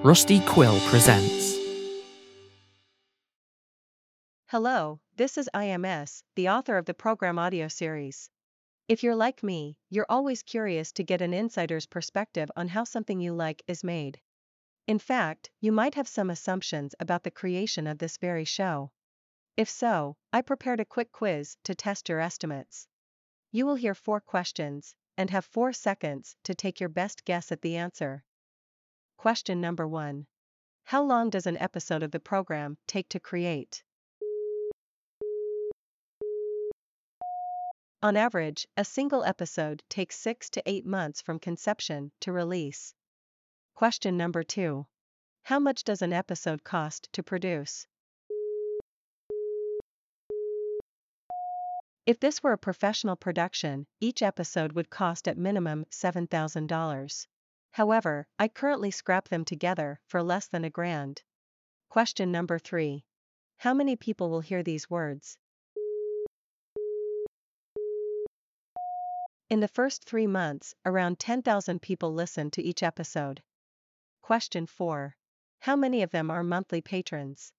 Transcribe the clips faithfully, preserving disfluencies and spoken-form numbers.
Rusty Quill presents. Hello, this is I M S, the author of the program audio series. If you're like me, you're always curious to get an insider's perspective on how something you like is made. In fact, you might have some assumptions about the creation of this very show. If so, I prepared a quick quiz to test your estimates. You will hear four questions, and have four seconds to take your best guess at the answer. Question number one. How long does an episode of the program take to create? On average, a single episode takes six to eight months from conception to release. Question number two. How much does an episode cost to produce? If this were a professional production, each episode would cost at minimum seven thousand dollars. However, I currently scrap them together for less than a grand. Question number three. How many people will hear these words? In the first three months, around ten thousand people listen to each episode. Question four. How many of them are monthly patrons?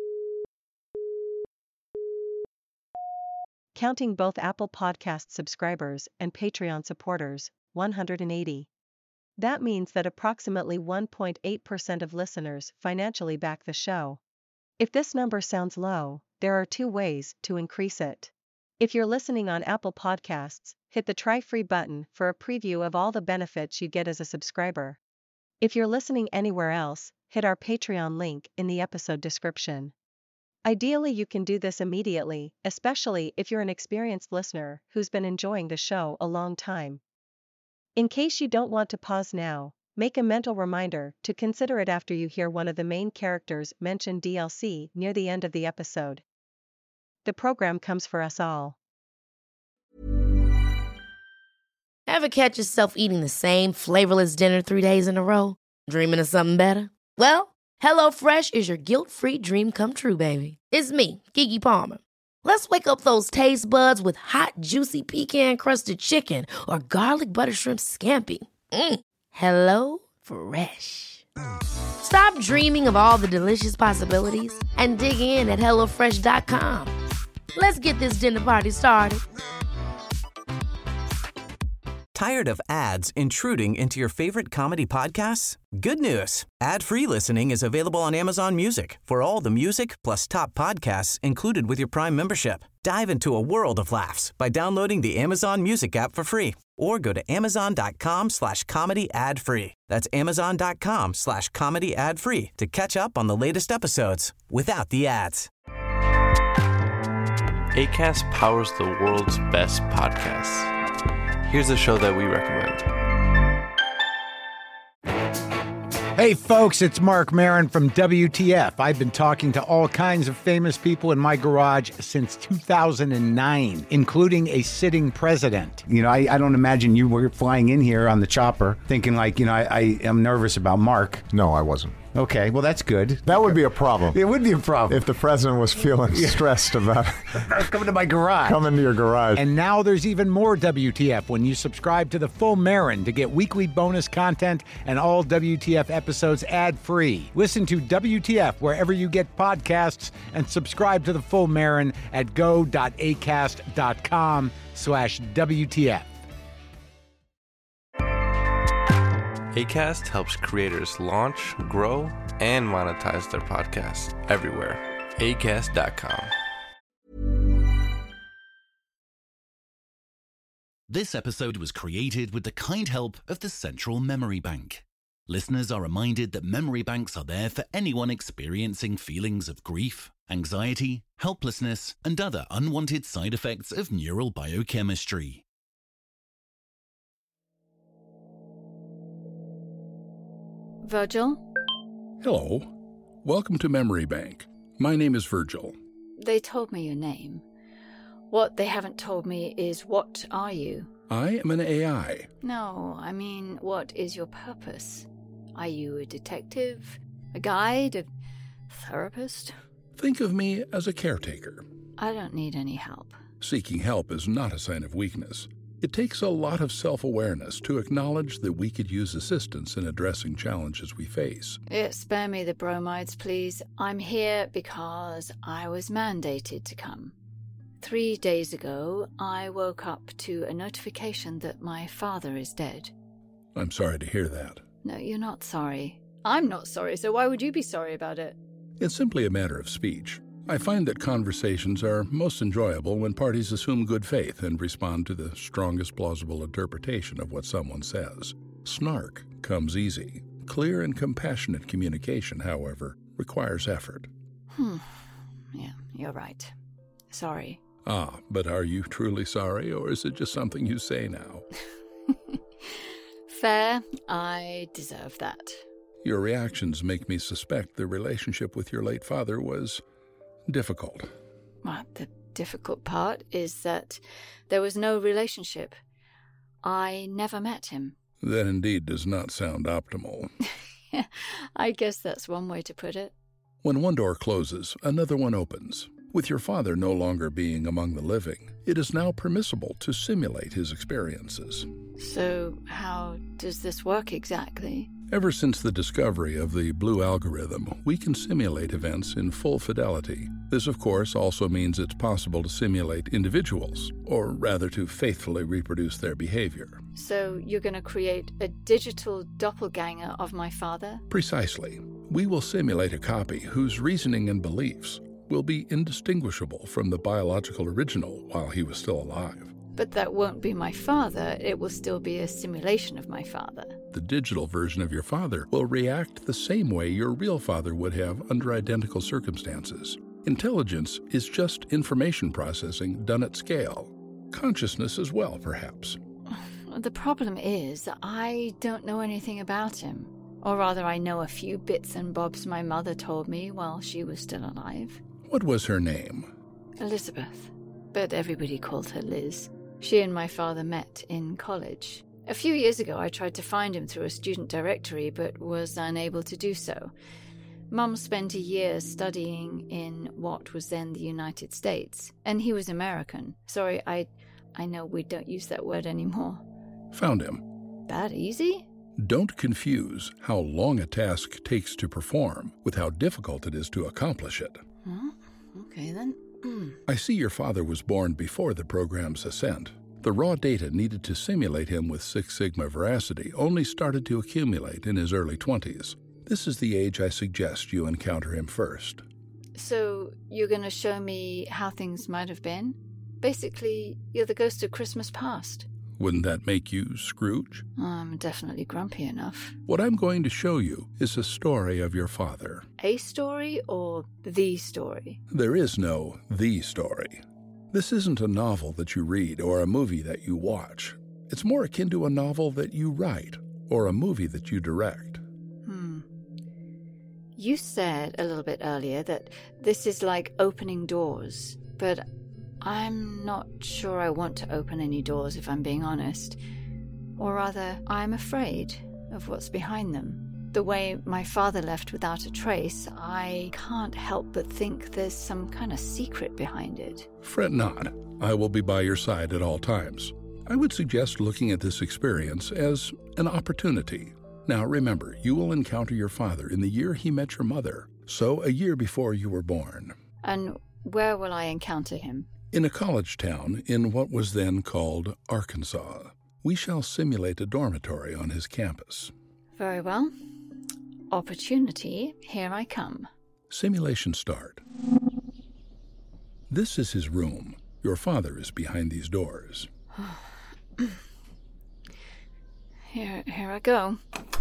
Counting both Apple Podcast subscribers and Patreon supporters, one hundred eighty. That means that approximately one point eight percent of listeners financially back the show. If this number sounds low, there are two ways to increase it. If you're listening on Apple Podcasts, hit the Try Free button for a preview of all the benefits you get as a subscriber. If you're listening anywhere else, hit our Patreon link in the episode description. Ideally, you can do this immediately, especially if you're an experienced listener who's been enjoying the show a long time. In case you don't want to pause now, make a mental reminder to consider it after you hear one of the main characters mention D L C near the end of the episode. The program comes for us all. Ever catch yourself eating the same flavorless dinner three days in a row? Dreaming of something better? Well, HelloFresh is your guilt-free dream come true, baby. It's me, Keke Palmer. Let's wake up those taste buds with hot, juicy pecan-crusted chicken or garlic butter shrimp scampi. Mm. Hello Fresh. Stop dreaming of all the delicious possibilities and dig in at hello fresh dot com. Let's get this dinner party started. Tired of ads intruding into your favorite comedy podcasts? Good news. Ad-free listening is available on Amazon Music for all the music plus top podcasts included with your Prime membership. Dive into a world of laughs by downloading the Amazon Music app for free or go to amazon.com slash comedy ad free. That's amazon.com slash comedy ad free to catch up on the latest episodes without the ads. Acast powers the world's best podcasts. Here's a show that we recommend. Hey folks, it's Mark Maron from W T F. I've been talking to all kinds of famous people in my garage since two thousand nine, including a sitting president. You know, I, I don't imagine you were flying in here on the chopper thinking like, you know, I, I am nervous about Mark. No, I wasn't. Okay, well, that's good. That would be a problem. It would be a problem. If the president was feeling stressed about coming to my garage. Coming to your garage. And now there's even more W T F when you subscribe to the full Maron to get weekly bonus content and all W T F episodes ad-free. Listen to W T F wherever you get podcasts and subscribe to the full Maron at go.acast.com slash WTF. Acast helps creators launch, grow, and monetize their podcasts everywhere. acast dot com. This episode was created with the kind help of the Central Memory Bank. Listeners are reminded that memory banks are there for anyone experiencing feelings of grief, anxiety, helplessness, and other unwanted side effects of neural biochemistry. Virgil? Hello. Welcome to Memory Bank. My name is Virgil. They told me your name. What they haven't told me is, what are you? I am an A I. No, I mean, what is your purpose? Are you a detective? A guide? A therapist? Think of me as a caretaker. I don't need any help. Seeking help is not a sign of weakness. It takes a lot of self-awareness to acknowledge that we could use assistance in addressing challenges we face. Yeah, spare me the bromides, please. I'm here because I was mandated to come. Three days ago, I woke up to a notification that my father is dead. I'm sorry to hear that. No, you're not sorry. I'm not sorry, so why would you be sorry about it? It's simply a matter of speech. I find that conversations are most enjoyable when parties assume good faith and respond to the strongest plausible interpretation of what someone says. Snark comes easy. Clear and compassionate communication, however, requires effort. Hmm. Yeah, you're right. Sorry. Ah, but are you truly sorry, or is it just something you say now? Fair. I deserve that. Your reactions make me suspect the relationship with your late father was difficult. Well, the difficult part is that there was no relationship. I never met him. That indeed does not sound optimal. Yeah, I guess that's one way to put it. When one door closes, another one opens. With your father no longer being among the living, it is now permissible to simulate his experiences. So, how does this work exactly? Ever since the discovery of the blue algorithm, we can simulate events in full fidelity. This, of course, also means it's possible to simulate individuals, or rather to faithfully reproduce their behavior. So, you're going to create a digital doppelganger of my father? Precisely. We will simulate a copy whose reasoning and beliefs will be indistinguishable from the biological original while he was still alive. But that won't be my father. It will still be a simulation of my father. The digital version of your father will react the same way your real father would have under identical circumstances. Intelligence is just information processing done at scale. Consciousness as well, perhaps. The problem is, I don't know anything about him. Or rather, I know a few bits and bobs my mother told me while she was still alive. What was her name? Elizabeth. But everybody called her Liz. She and my father met in college. A few years ago, I tried to find him through a student directory, but was unable to do so. Mum spent a year studying in what was then the United States, and he was American. Sorry, I, I know we don't use that word anymore. Found him. That easy? Don't confuse how long a task takes to perform with how difficult it is to accomplish it. Huh? Okay, then. I see your father was born before the program's ascent. The raw data needed to simulate him with Six Sigma veracity only started to accumulate in his early twenties. This is the age I suggest you encounter him first. So, you're going to show me how things might have been? Basically, you're the ghost of Christmas past. Wouldn't that make you Scrooge? I'm definitely grumpy enough. What I'm going to show you is a story of your father. A story or the story? There is no the story. This isn't a novel that you read or a movie that you watch. It's more akin to a novel that you write or a movie that you direct. Hmm. You said a little bit earlier that this is like opening doors, but I'm not sure I want to open any doors, if I'm being honest. Or rather, I'm afraid of what's behind them. The way my father left without a trace, I can't help but think there's some kind of secret behind it. Fret not. I will be by your side at all times. I would suggest looking at this experience as an opportunity. Now remember, you will encounter your father in the year he met your mother, so a year before you were born. And where will I encounter him? In a college town in what was then called Arkansas. We shall simulate a dormitory on his campus. Very well. Opportunity, here I come. Simulation start. This is his room. Your father is behind these doors. Here, here I go.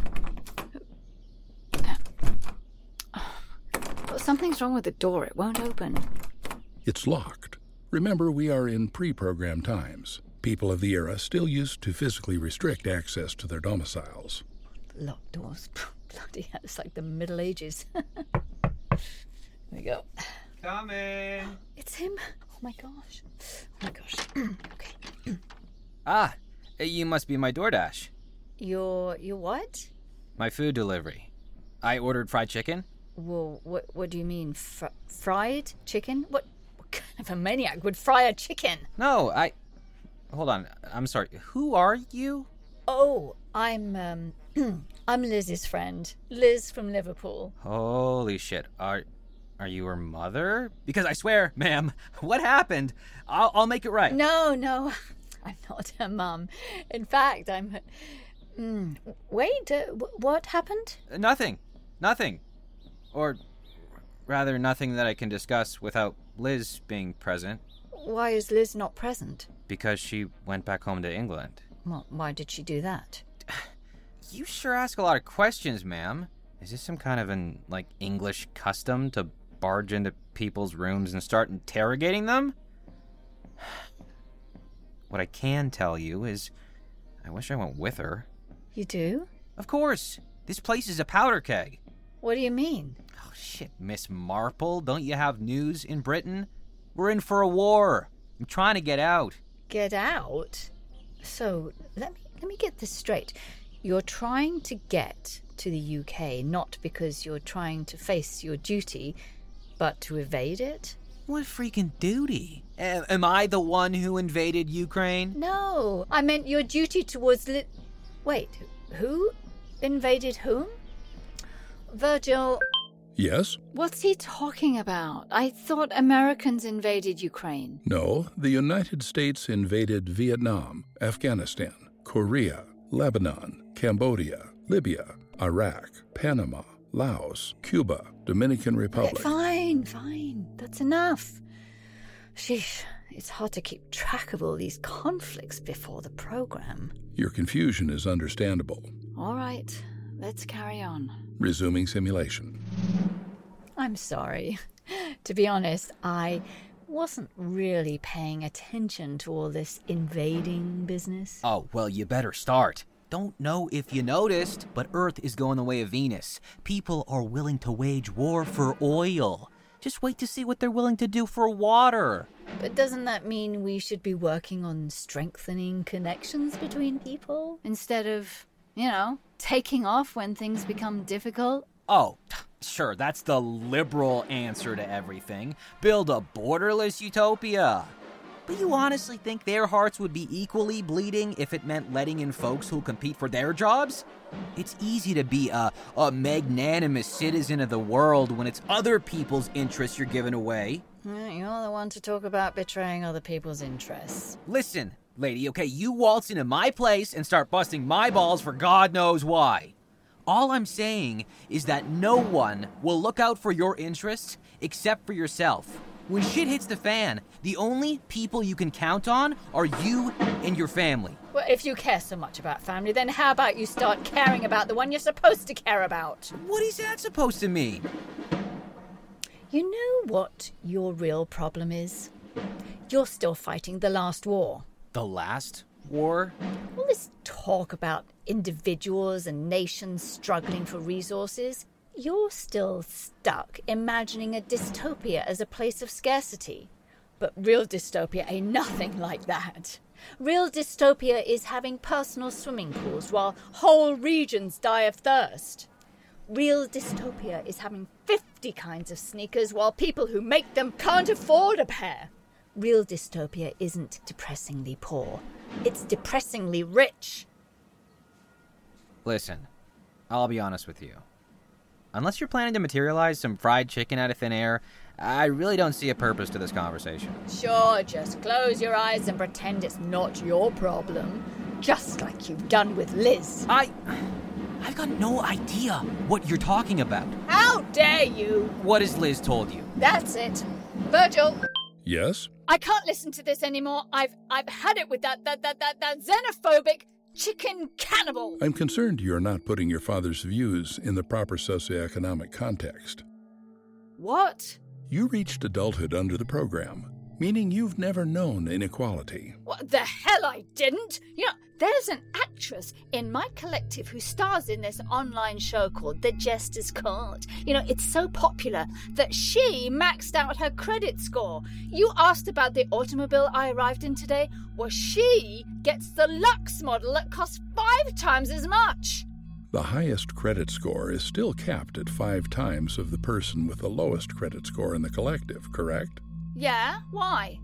Well, something's wrong with the door. It won't open. It's locked. Remember, we are in pre-programmed times. People of the era still used to physically restrict access to their domiciles. Locked doors. Bloody hell, it's like the Middle Ages. Here we go. Coming! It's him. Oh my gosh. Oh my gosh. Okay. Ah, you must be my DoorDash. Your, your what? My food delivery. I ordered fried chicken. Well, what, what do you mean? Fr- fried chicken? What? What kind of a maniac would fry a chicken? No, I... hold on. I'm sorry. Who are you? Oh, I'm, um, I'm Liz's friend. Liz from Liverpool. Holy shit. Are are you her mother? Because I swear, ma'am, what happened? I'll, I'll make it right. No, no, I'm not her mum. In fact, I'm her... Mm, wait, uh, w- what happened? Nothing. Nothing. Or rather, nothing that I can discuss without Liz being present. Why is Liz not present? Because she went back home to England. Well, why did she do that? You sure ask a lot of questions, ma'am. Is this some kind of an, like, English custom to barge into people's rooms and start interrogating them? What I can tell you is I wish I went with her. You do? Of course. This place is a powder keg. What do you mean? Oh, shit, Miss Marple. Don't you have news in Britain? We're in for a war. I'm trying to get out. Get out? So, let me let me get this straight. You're trying to get to the U K not because you're trying to face your duty, but to evade it? What freaking duty? A- am I the one who invaded Ukraine? No, I meant your duty towards Li- Wait, who invaded whom? Virgil... Yes? What's he talking about? I thought Americans invaded Ukraine. No, the United States invaded Vietnam, Afghanistan, Korea, Lebanon, Cambodia, Libya, Iraq, Panama, Laos, Cuba, Dominican Republic. Okay, fine, fine. That's enough. Sheesh, it's hard to keep track of all these conflicts before the program. Your confusion is understandable. All right, let's carry on. Resuming simulation. I'm sorry. To be honest, I wasn't really paying attention to all this invading business. Oh, well, you better start. Don't know if you noticed, but Earth is going the way of Venus. People are willing to wage war for oil. Just wait to see what they're willing to do for water. But doesn't that mean we should be working on strengthening connections between people instead of, you know, taking off when things become difficult? Oh, sure, that's the liberal answer to everything. Build a borderless utopia. But you honestly think their hearts would be equally bleeding if it meant letting in folks who'll compete for their jobs? It's easy to be a, a magnanimous citizen of the world when it's other people's interests you're giving away. You're the one to talk about betraying other people's interests. Listen, lady, okay, you waltz into my place and start busting my balls for God knows why. All I'm saying is that no one will look out for your interests except for yourself. When shit hits the fan, the only people you can count on are you and your family. Well, if you care so much about family, then how about you start caring about the one you're supposed to care about? What is that supposed to mean? You know what your real problem is? You're still fighting the last war. The last war? All this talk about individuals and nations struggling for resources, you're still stuck imagining a dystopia as a place of scarcity. But real dystopia ain't nothing like that. Real dystopia is having personal swimming pools while whole regions die of thirst. Real dystopia is having fifty kinds of sneakers while people who make them can't afford a pair. Real dystopia isn't depressingly poor. It's depressingly rich. Listen, I'll be honest with you. Unless you're planning to materialize some fried chicken out of thin air, I really don't see a purpose to this conversation. Sure, just close your eyes and pretend it's not your problem. Just like you've done with Liz. I... I've got no idea what you're talking about. How dare you? What has Liz told you? That's it. Virgil. Yes? I can't listen to this anymore. I've I've had it with that that that that, that xenophobic chicken cannibal. I'm concerned you're not putting your father's views in the proper socioeconomic context. What? You reached adulthood under the program, meaning you've never known inequality. What the hell I didn't? You know, there's an actress in my collective who stars in this online show called The Jester's Court. You know, it's so popular that she maxed out her credit score. You asked about the automobile I arrived in today. Well, she gets the Lux model that costs five times as much. The highest credit score is still capped at five times of the person with the lowest credit score in the collective, correct? Yeah, why?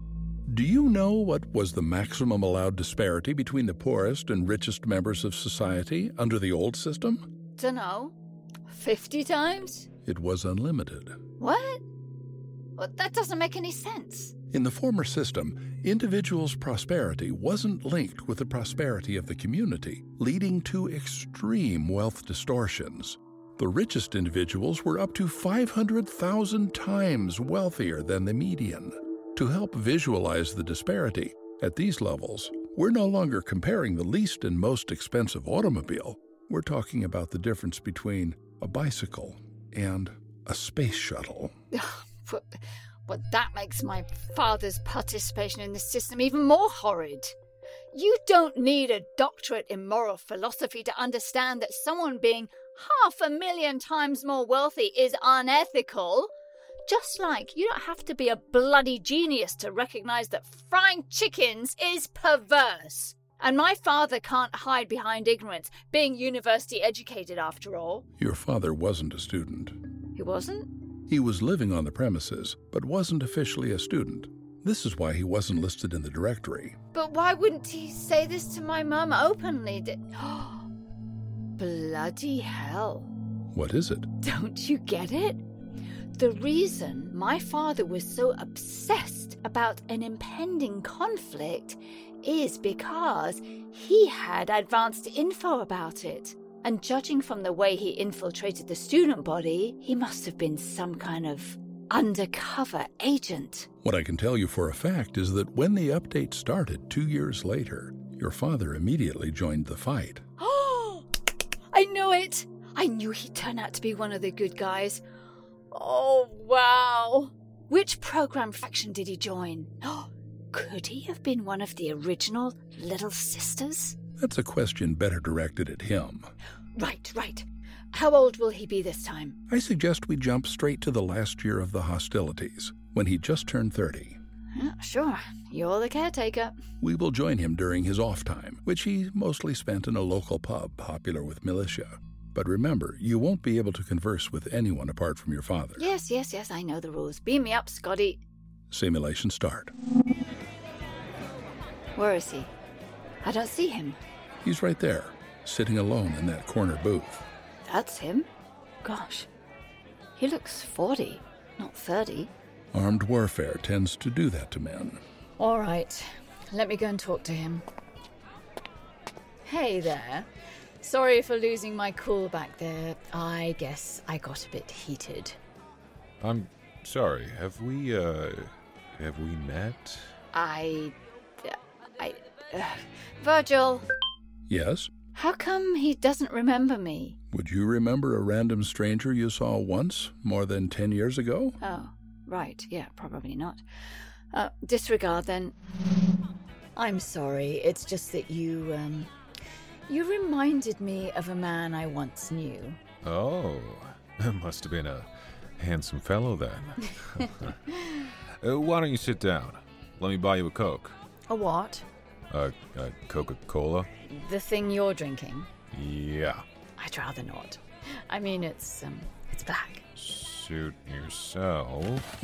Do you know what was the maximum allowed disparity between the poorest and richest members of society under the old system? Dunno. Fifty times? It was unlimited. What? Well, that doesn't make any sense. In the former system, individuals' prosperity wasn't linked with the prosperity of the community, leading to extreme wealth distortions. The richest individuals were up to five hundred thousand times wealthier than the median. To help visualize the disparity, at these levels, we're no longer comparing the least and most expensive automobile. We're talking about the difference between a bicycle and a space shuttle. But, but that makes my father's participation in the system even more horrid. You don't need a doctorate in moral philosophy to understand that someone being half a million times more wealthy is unethical. Just like you don't have to be a bloody genius to recognize that frying chickens is perverse. And my father can't hide behind ignorance, being university educated after all. Your father wasn't a student. He wasn't? He was living on the premises, but wasn't officially a student. This is why he wasn't listed in the directory. But why wouldn't he say this to my mum openly? Bloody hell. What is it? Don't you get it? The reason my father was so obsessed about an impending conflict is because he had advanced info about it. And judging from the way he infiltrated the student body, he must have been some kind of undercover agent. What I can tell you for a fact is that when the update started two years later, your father immediately joined the fight. Oh, I knew it! I knew he'd turn out to be one of the good guys. Oh, wow. Which program faction did he join? Could he have been one of the original Little Sisters? That's a question better directed at him. Right, right. How old will he be this time? I suggest we jump straight to the last year of the hostilities, when he just turned thirty. Yeah, sure. You're the caretaker. We will join him during his off time, which he mostly spent in a local pub popular with militia. But remember, you won't be able to converse with anyone apart from your father. Yes, yes, yes, I know the rules. Beam me up, Scotty. Simulation start. Where is he? I don't see him. He's right there, sitting alone in that corner booth. That's him? Gosh. He looks forty, not thirty. Armed warfare tends to do that to men. All right. Let me go and talk to him. Hey there. Sorry for losing my cool back there. I guess I got a bit heated. I'm sorry. Have we, uh... have we met? I... I... Uh, Virgil. Yes? How come he doesn't remember me? Would you remember a random stranger you saw once, more than ten years ago? Oh, right. Yeah, probably not. Uh, disregard, then. I'm sorry. It's just that you, um... You reminded me of a man I once knew. Oh, that must have been a handsome fellow then. uh, why don't you sit down? Let me buy you a Coke. A what? A, a Coca-Cola. The thing you're drinking? Yeah. I'd rather not. I mean, it's, um, it's black. Suit yourself.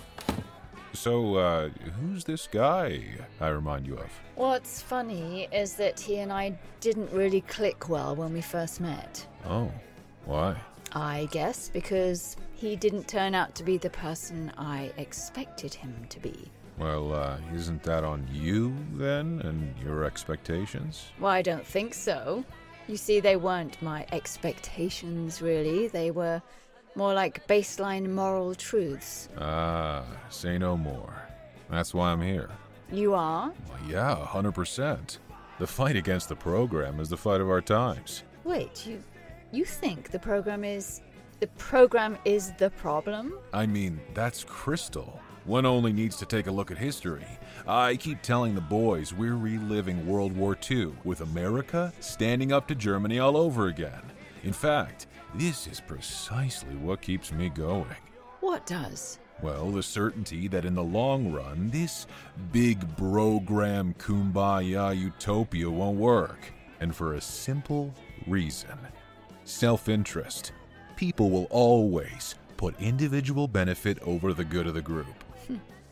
So, uh, who's this guy I remind you of? What's funny is that he and I didn't really click well when we first met. Oh, why? I guess because he didn't turn out to be the person I expected him to be. Well, uh, isn't that on you, then, and your expectations? Well, I don't think so. You see, they weren't my expectations, really. They were more like baseline moral truths. Ah, say no more. That's why I'm here. You are? Well, yeah, one hundred percent. The fight against the program is the fight of our times. Wait, you you think the program is... The program is the problem? I mean, that's crystal. One only needs to take a look at history. I keep telling the boys we're reliving World War Two, with America standing up to Germany all over again. In fact, this is precisely what keeps me going. What does? Well, the certainty that in the long run, this big program kumbaya utopia won't work. And for a simple reason. Self-interest. People will always put individual benefit over the good of the group.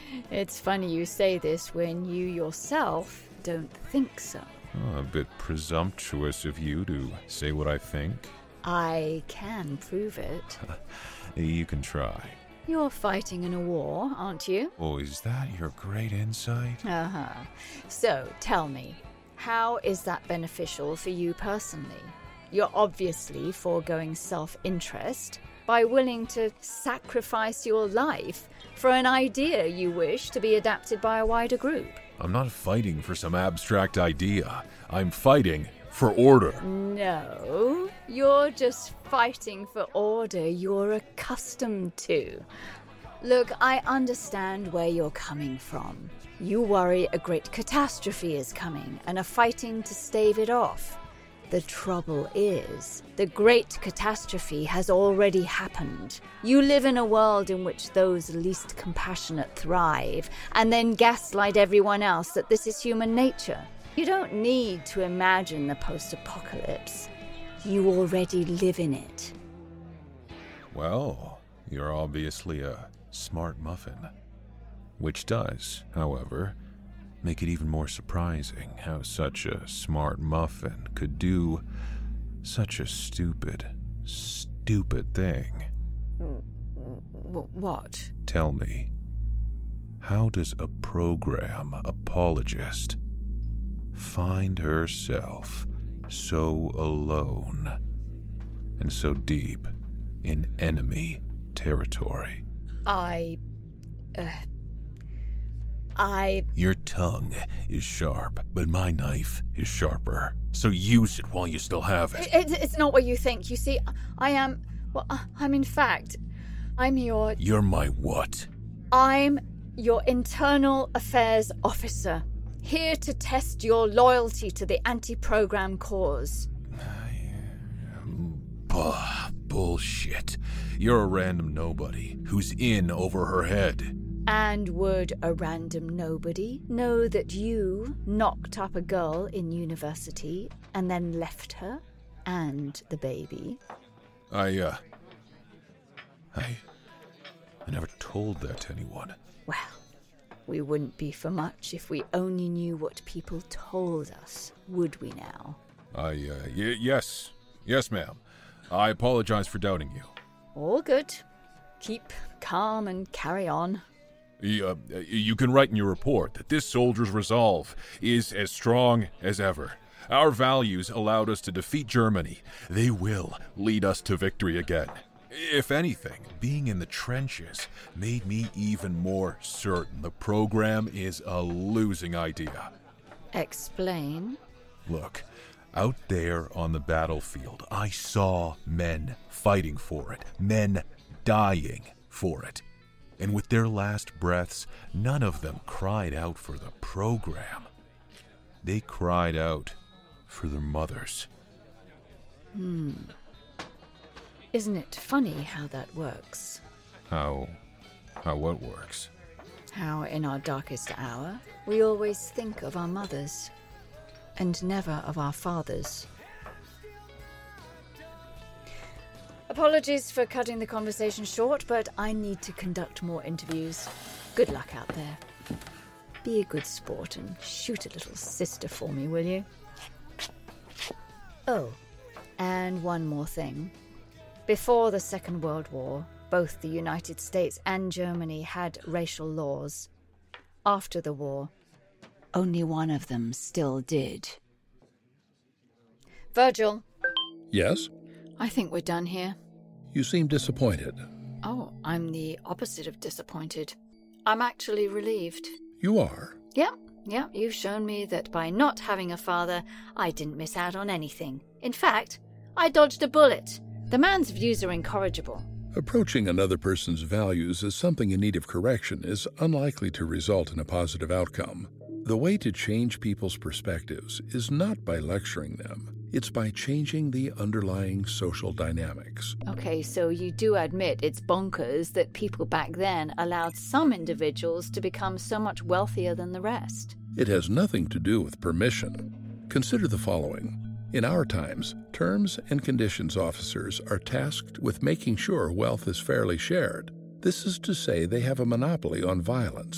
It's funny you say this when you yourself don't think so. Oh, a bit presumptuous of you to say what I think. I can prove it. You can try. You're fighting in a war, aren't you? Oh, is that your great insight? Uh-huh. So, tell me, how is that beneficial for you personally? You're obviously foregoing self-interest by willing to sacrifice your life for an idea you wish to be adapted by a wider group. I'm not fighting for some abstract idea. I'm fighting for order. No, you're just fighting for order you're accustomed to. Look, I understand where you're coming from. You worry a great catastrophe is coming and are fighting to stave it off. The trouble is, the great catastrophe has already happened. You live in a world in which those least compassionate thrive, and then gaslight everyone else that this is human nature. You don't need to imagine the post-apocalypse. You already live in it. Well, you're obviously a smart muffin. Which does, however, make it even more surprising how such a smart muffin could do such a stupid, stupid thing. W- what? Tell me, how does a program apologist find herself so alone and so deep in enemy territory? I... Uh... I... Your tongue is sharp, but my knife is sharper. So use it while you still have it. it it's not what you think. You see, I am... Well, I'm in fact... I'm your... You're my what? I'm your internal affairs officer, here to test your loyalty to the anti-program cause. Bah, bullshit. You're a random nobody who's in over her head. And would a random nobody know that you knocked up a girl in university and then left her and the baby? I, uh... I... I never told that to anyone. Well, we wouldn't be for much if we only knew what people told us, would we now? I, uh, y- yes. Yes, ma'am. I apologize for doubting you. All good. Keep calm and carry on. Uh, you can write in your report that this soldier's resolve is as strong as ever. Our values allowed us to defeat Germany. They will lead us to victory again. If anything, being in the trenches made me even more certain the program is a losing idea. Explain. Look, out there on the battlefield, I saw men fighting for it, men dying for it. And with their last breaths, none of them cried out for the program. They cried out for their mothers. Hmm. Isn't it funny how that works? How... how what works? How in our darkest hour, we always think of our mothers, and never of our fathers. Apologies for cutting the conversation short, but I need to conduct more interviews. Good luck out there. Be a good sport and shoot a little sister for me, will you? Oh, and one more thing. Before the Second World War, both the United States and Germany had racial laws. After the war, only one of them still did. Virgil. Yes? I think we're done here. You seem disappointed. Oh, I'm the opposite of disappointed. I'm actually relieved. You are? Yeah, yeah, you've shown me that by not having a father, I didn't miss out on anything. In fact, I dodged a bullet. The man's views are incorrigible. Approaching another person's values as something in need of correction is unlikely to result in a positive outcome. The way to change people's perspectives is not by lecturing them. It's by changing the underlying social dynamics. Okay, so you do admit it's bonkers that people back then allowed some individuals to become so much wealthier than the rest. It has nothing to do with permission. Consider the following. In our times, terms and conditions officers are tasked with making sure wealth is fairly shared. This is to say they have a monopoly on violence,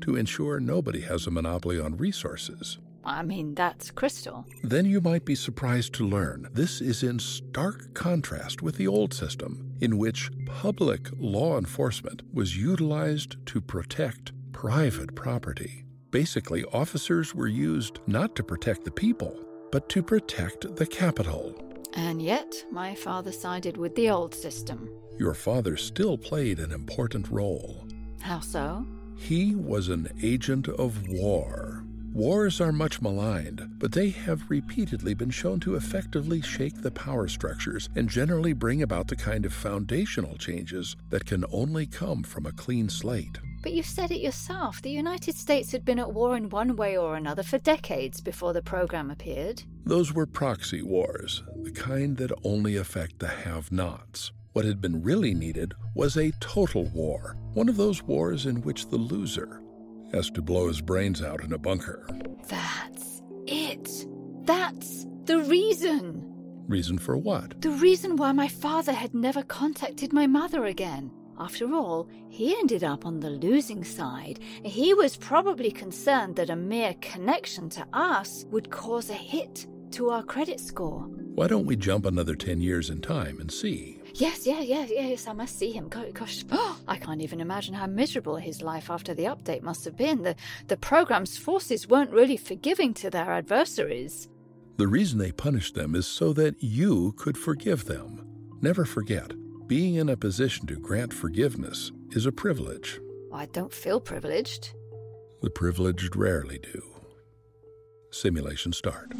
to ensure nobody has a monopoly on resources. I mean, that's Crystal. Then you might be surprised to learn this is in stark contrast with the old system, in which public law enforcement was utilized to protect private property. Basically, officers were used not to protect the people, but to protect the capital. And yet, my father sided with the old system. Your father still played an important role. How so? He was an agent of war. Wars are much maligned, but they have repeatedly been shown to effectively shake the power structures and generally bring about the kind of foundational changes that can only come from a clean slate. But you said it yourself. The United States had been at war in one way or another for decades before the program appeared. Those were proxy wars, the kind that only affect the have-nots. What had been really needed was a total war, one of those wars in which the loser has to blow his brains out in a bunker. That's it. That's the reason. Reason for what? The reason why my father had never contacted my mother again. After all, he ended up on the losing side. He was probably concerned that a mere connection to us would cause a hit to our credit score. Why don't we jump another ten years in time and see? Yes, yeah, yeah, yes, I must see him. Gosh, oh, I can't even imagine how miserable his life after the update must have been. The, the program's forces weren't really forgiving to their adversaries. The reason they punished them is so that you could forgive them. Never forget, being in a position to grant forgiveness is a privilege. I don't feel privileged. The privileged rarely do. Simulation start.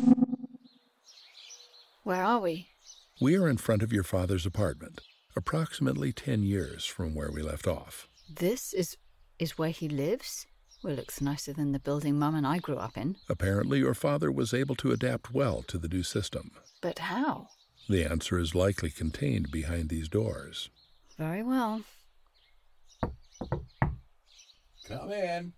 Where are we? We are in front of your father's apartment, approximately ten years from where we left off. This is is where he lives? Well, looks nicer than the building Mum and I grew up in. Apparently, your father was able to adapt well to the new system. But how? The answer is likely contained behind these doors. Very well. Come in.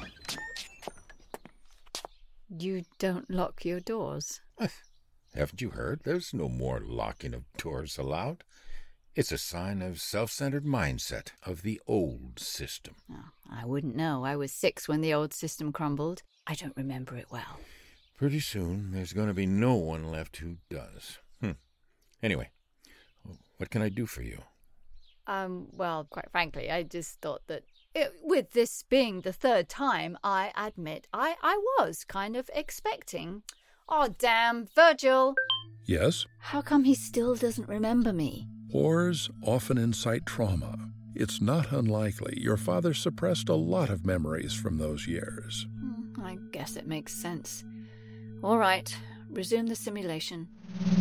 You don't lock your doors. Haven't you heard? There's no more locking of doors allowed. It's a sign of self-centered mindset of the old system. Oh, I wouldn't know. I was six when the old system crumbled. I don't remember it well. Pretty soon, there's going to be no one left who does. Hmm. Anyway, what can I do for you? Um, well, quite frankly, I just thought that it, with this being the third time, I admit I, I was kind of expecting... Oh, damn, Virgil. Yes? How come he still doesn't remember me? Wars often incite trauma. It's not unlikely your father suppressed a lot of memories from those years. Hmm, I guess it makes sense. All right, resume the simulation.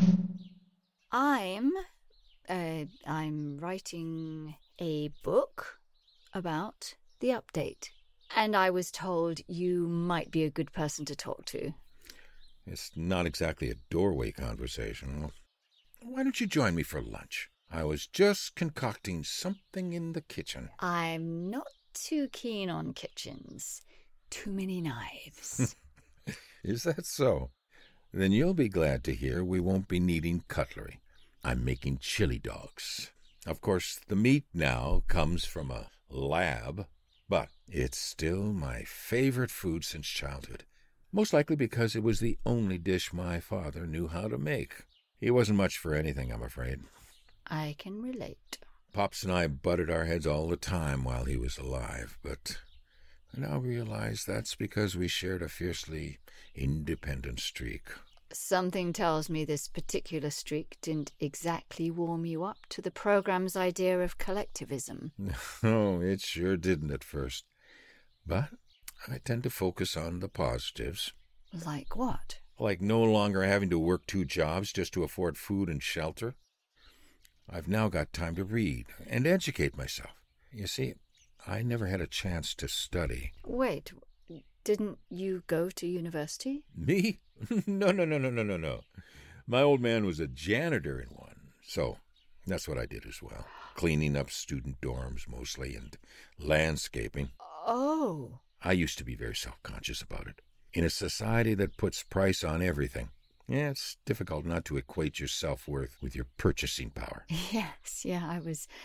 I'm, uh, I'm writing a book about the update. And I was told you might be a good person to talk to. It's not exactly a doorway conversation. Why don't you join me for lunch? I was just concocting something in the kitchen. I'm not too keen on kitchens. Too many knives. Is that so? Then you'll be glad to hear we won't be needing cutlery. I'm making chili dogs. Of course, the meat now comes from a lab, but it's still my favorite food since childhood. Most likely because it was the only dish my father knew how to make. He wasn't much for anything, I'm afraid. I can relate. Pops and I butted our heads all the time while he was alive, but I now realize that's because we shared a fiercely independent streak. Something tells me this particular streak didn't exactly warm you up to the program's idea of collectivism. No, it sure didn't at first. But I tend to focus on the positives. Like what? Like no longer having to work two jobs just to afford food and shelter. I've now got time to read and educate myself. You see, I never had a chance to study. Wait, didn't you go to university? Me? No, no, no, no, no, no, no. My old man was a janitor in one, so that's what I did as well. Cleaning up student dorms mostly and landscaping. Oh. I used to be very self-conscious about it. In a society that puts price on everything, yeah, it's difficult not to equate your self-worth with your purchasing power. Yes, yeah, I was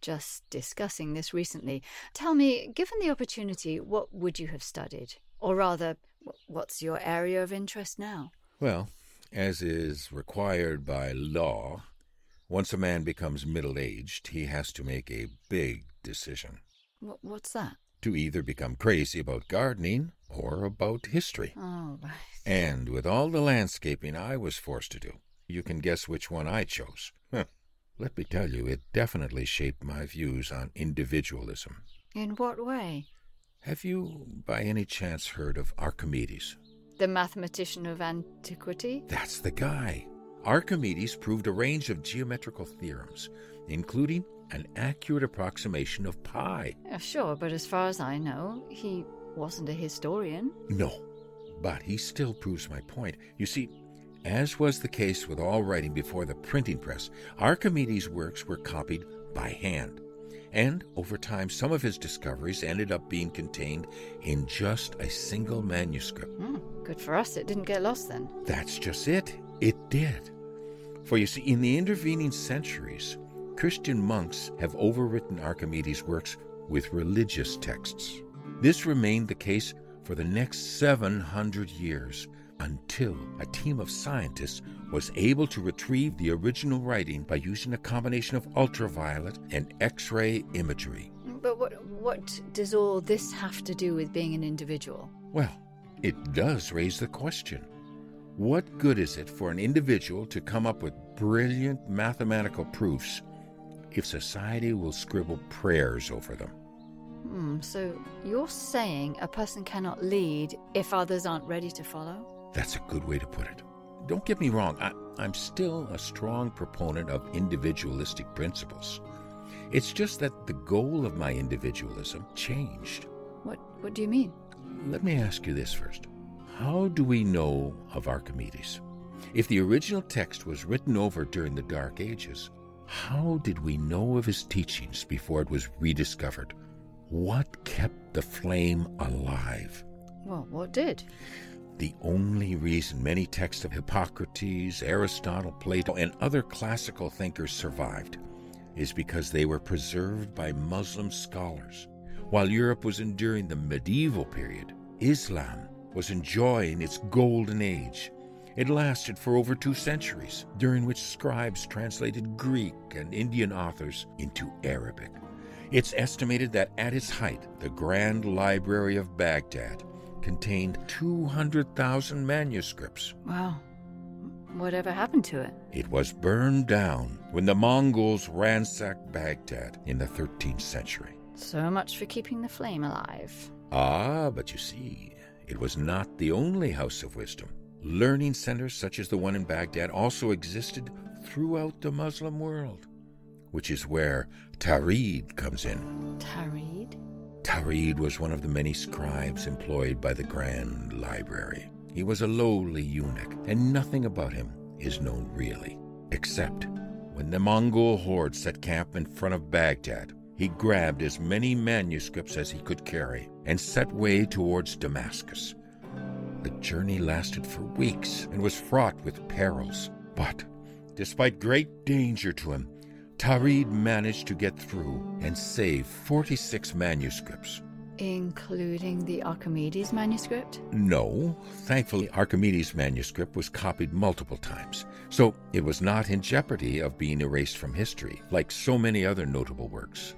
just discussing this recently. Tell me, given the opportunity, what would you have studied? Or rather, what's your area of interest now? Well, as is required by law, once a man becomes middle-aged, he has to make a big decision. W- what's that? To either become crazy about gardening or about history. Oh, right. And with all the landscaping I was forced to do, you can guess which one I chose. Huh. Let me tell you, it definitely shaped my views on individualism. In what way? Have you, by any chance, heard of Archimedes? The mathematician of antiquity? That's the guy. Archimedes proved a range of geometrical theorems, including an accurate approximation of pi. Uh, sure, but as far as I know, he wasn't a historian. No, but he still proves my point. You see, as was the case with all writing before the printing press, Archimedes' works were copied by hand. And over time, some of his discoveries ended up being contained in just a single manuscript. Mm, good for us, it didn't get lost then. That's just it. It did. For you see, in the intervening centuries, Christian monks have overwritten Archimedes' works with religious texts. This remained the case for the next seven hundred years, until a team of scientists was able to retrieve the original writing by using a combination of ultraviolet and X-ray imagery. But what, what does all this have to do with being an individual? Well, it does raise the question. What good is it for an individual to come up with brilliant mathematical proofs if society will scribble prayers over them? Hmm, so you're saying a person cannot lead if others aren't ready to follow? That's a good way to put it. Don't get me wrong, I, I'm still a strong proponent of individualistic principles. It's just that the goal of my individualism changed. What, what do you mean? Let me ask you this first. How do we know of Archimedes? If the original text was written over during the Dark Ages, how did we know of his teachings before it was rediscovered? What kept the flame alive? Well, what did? The only reason many texts of Hippocrates, Aristotle, Plato, and other classical thinkers survived is because they were preserved by Muslim scholars. While Europe was enduring the medieval period, Islam was enjoying its golden age. It lasted for over two centuries, during which scribes translated Greek and Indian authors into Arabic. It's estimated that at its height, the Grand Library of Baghdad contained two hundred thousand manuscripts. Wow. Whatever happened to it? It was burned down when the Mongols ransacked Baghdad in the thirteenth century. So much for keeping the flame alive. Ah, but you see, it was not the only house of wisdom. Learning centers such as the one in Baghdad also existed throughout the Muslim world, which is where Tarid comes in. Tarid? Tarid was one of the many scribes employed by the Grand Library. He was a lowly eunuch, and nothing about him is known really, except when the Mongol horde set camp in front of Baghdad, he grabbed as many manuscripts as he could carry and set way towards Damascus. The journey lasted for weeks and was fraught with perils, but despite great danger to him, Tarid managed to get through and save forty-six manuscripts. Including the Archimedes manuscript? No. Thankfully, Archimedes' manuscript was copied multiple times, so it was not in jeopardy of being erased from history, like so many other notable works.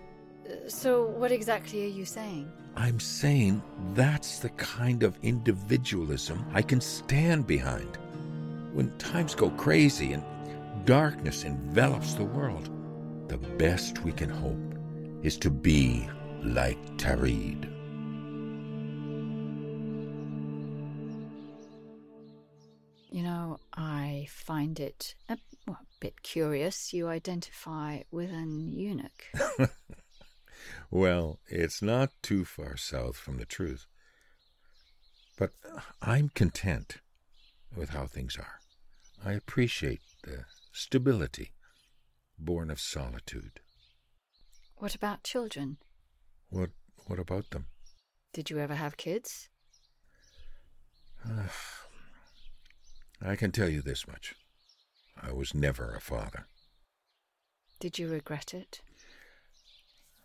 So what exactly are you saying? I'm saying that's the kind of individualism I can stand behind. When times go crazy and darkness envelops the world, the best we can hope is to be like Tarid. You know, I find it a, well, a bit curious you identify with an eunuch. Well, it's not too far south from the truth. But I'm content with how things are. I appreciate the stability born of solitude. What about children? What what about them? Did you ever have kids? Uh, I can tell you this much. I was never a father. Did you regret it?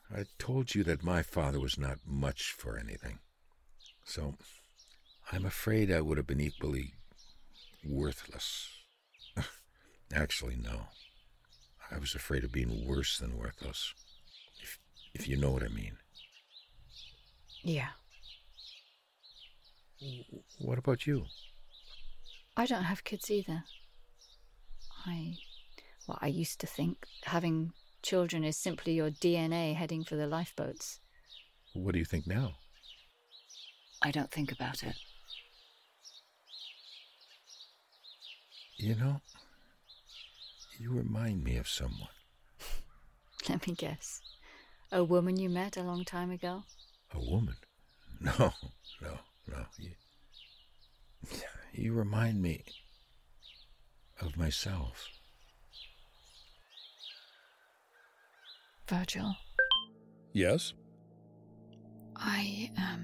I told you that my father was not much for anything. So, I'm afraid I would have been equally worthless. Actually, no. I was afraid of being worse than worthless. If, if you know what I mean. Yeah. What about you? I don't have kids either. I... Well, I used to think having children is simply your D N A heading for the lifeboats. What do you think now? I don't think about it. You know, you remind me of someone. Let me guess. A woman you met a long time ago? A woman? No, no, no. You, you remind me of myself. Virgil? Yes? I, um...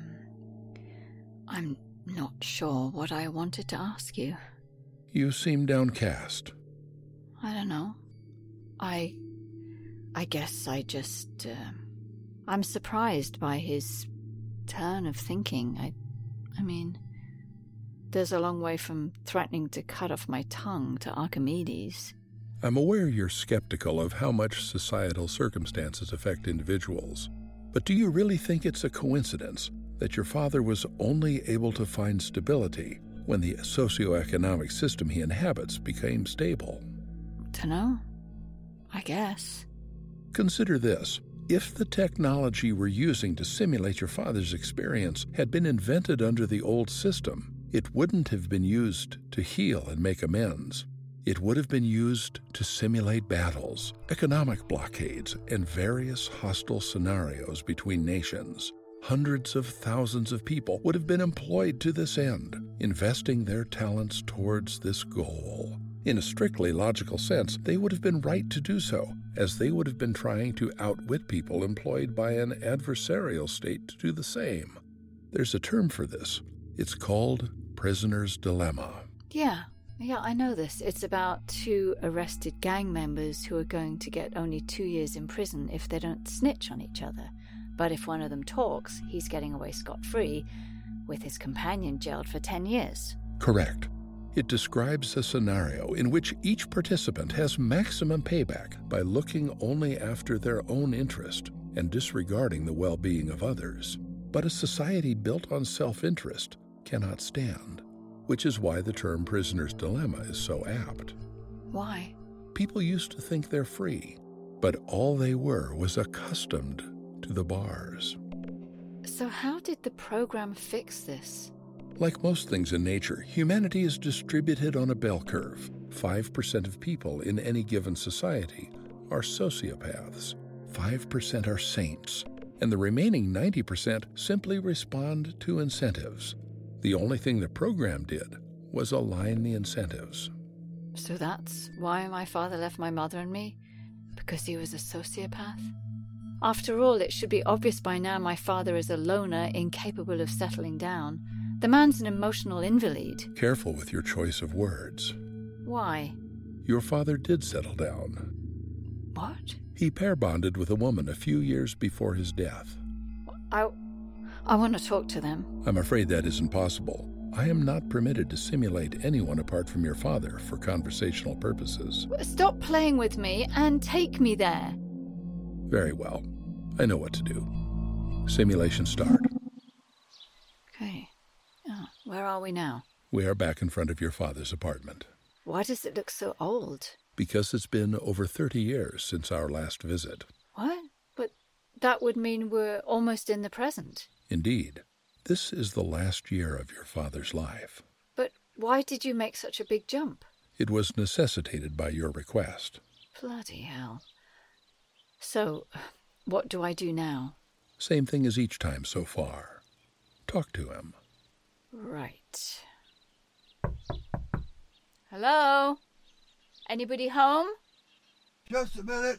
I'm not sure what I wanted to ask you. You seem downcast. I don't know. I... I guess I just... Uh, I'm surprised by his turn of thinking. I... I mean... There's a long way from threatening to cut off my tongue to Archimedes. I'm aware you're skeptical of how much societal circumstances affect individuals. But do you really think it's a coincidence that your father was only able to find stability when the socioeconomic system he inhabits became stable? Dunno. I guess. Consider this. If the technology we're using to simulate your father's experience had been invented under the old system, it wouldn't have been used to heal and make amends. It would have been used to simulate battles, economic blockades, and various hostile scenarios between nations. Hundreds of thousands of people would have been employed to this end, investing their talents towards this goal. In a strictly logical sense, they would have been right to do so, as they would have been trying to outwit people employed by an adversarial state to do the same. There's a term for this. It's called prisoner's dilemma. Yeah. Yeah, I know this. It's about two arrested gang members who are going to get only two years in prison if they don't snitch on each other. But if one of them talks, he's getting away scot-free, with his companion jailed for ten years. Correct. It describes a scenario in which each participant has maximum payback by looking only after their own interest and disregarding the well-being of others. But a society built on self-interest cannot stand. Which is why the term prisoner's dilemma is so apt. Why? People used to think they're free, but all they were was accustomed to the bars. So how did the program fix this? Like most things in nature, humanity is distributed on a bell curve. Five percent of people in any given society are sociopaths. Five percent are saints. And the remaining ninety percent simply respond to incentives. The only thing the program did was align the incentives. So that's why my father left my mother and me? Because he was a sociopath? After all, it should be obvious by now my father is a loner, incapable of settling down. The man's an emotional invalid. Careful with your choice of words. Why? Your father did settle down. What? He pair bonded with a woman a few years before his death. I... I want to talk to them. I'm afraid that isn't possible. I am not permitted to simulate anyone apart from your father for conversational purposes. Stop playing with me and take me there. Very well. I know what to do. Simulation start. Okay. Oh, where are we now? We are back in front of your father's apartment. Why does it look so old? Because it's been over thirty years since our last visit. What? But that would mean we're almost in the present. Indeed. This is the last year of your father's life. But why did you make such a big jump? It was necessitated by your request. Bloody hell. So, what do I do now? Same thing as each time so far. Talk to him. Right. Hello? Anybody home? Just a minute.